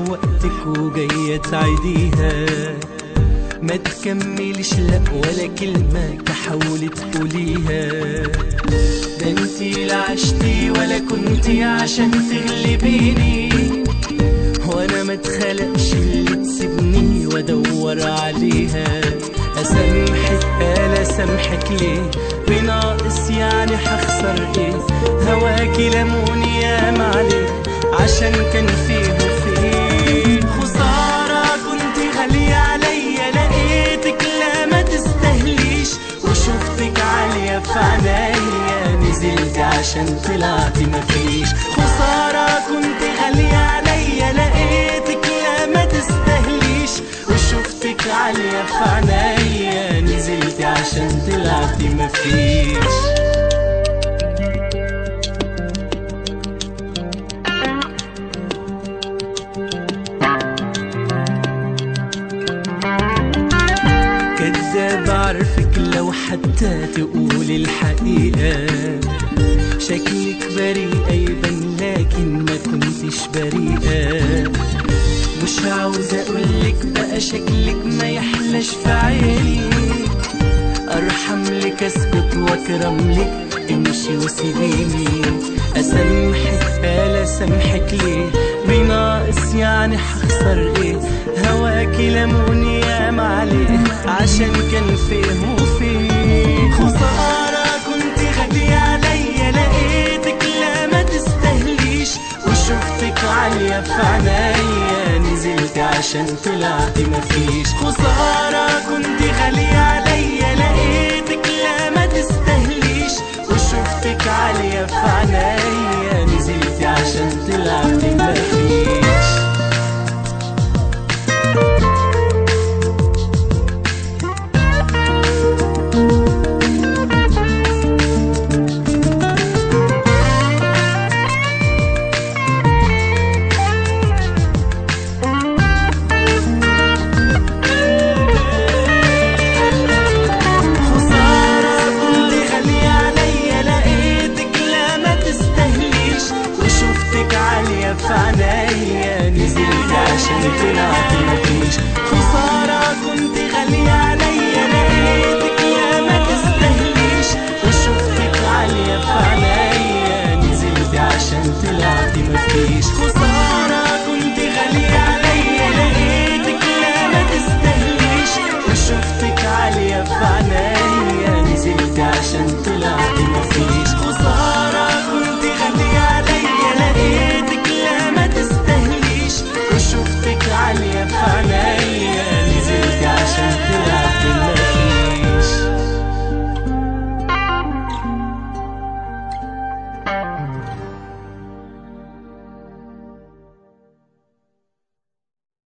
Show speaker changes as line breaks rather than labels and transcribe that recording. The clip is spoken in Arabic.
وقتك وجاية تعيديها. ما تكملش لا ولا كلمة تحاولي تقوليها. ده انتي لا عشتي ولا كنتي عشان تغلبيني، وانا ما اتخلقش اللي تسيبني وادور عليها. اسامحك لا سامحك ليه؟ بناقص يعني هخسر ايه؟ هواكي لموني ياما عليه عشان كان فيه وفيه. خسارة كنت غالية عليا، لقيتك لا ما تستهليش، وشوفتك عالية في عنايا نزلت عشان طلعتي مفيش. خسارة كنت غالية عليا، لقيتك لا ما تستهليش، وشوفتك عالية في عنايا نزلت عشان طلعتي مفيش. كداب عارفك لو حتى تقولي الحقيقة، شكلك بريئة يبان لكن ما كنتش بريئة. مش عاوزة اقولك بقى شكلك ما يحلاش في عيني، ارحم لك اسكت واكرم لك امشي وسيبيني. اسامحك لا سامحك ليه؟ بناقص يعني هخسر ايه؟ هواكي لموني ياما عليه عشان كان فيه وفيه. خسارة كنت غالية عليا، لقيتك لا ما تستهليش، وشوفتك عالية في عنايا نزلت عشان طلعتي مفيش. خسارة كنت غالية